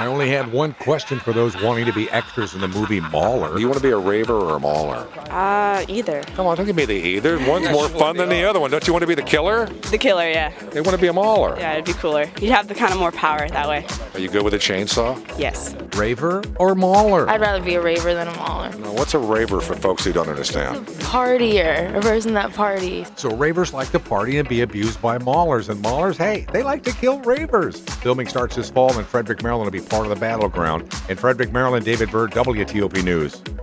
I only had one question for those wanting to be extras in the movie Mauler. Do you want to be a raver or a mauler? Either. Come on, don't give me the either. One's more fun than the other one. Don't you want to be the killer? The killer, yeah. They want to be a mauler. Yeah, it'd be cooler. You'd have the kind of more power that way. Are you good with a chainsaw? Yes. Raver or Mauler? I'd rather be a raver than a mauler. Now, what's a raver for folks who don't understand? Partier, a person that parties. So ravers like to party and be abused by maulers, and maulers, hey, they like to kill ravers. Filming starts this fall in Frederick, Maryland to be part of the battleground. In Frederick, Maryland, David Bird, WTOP News.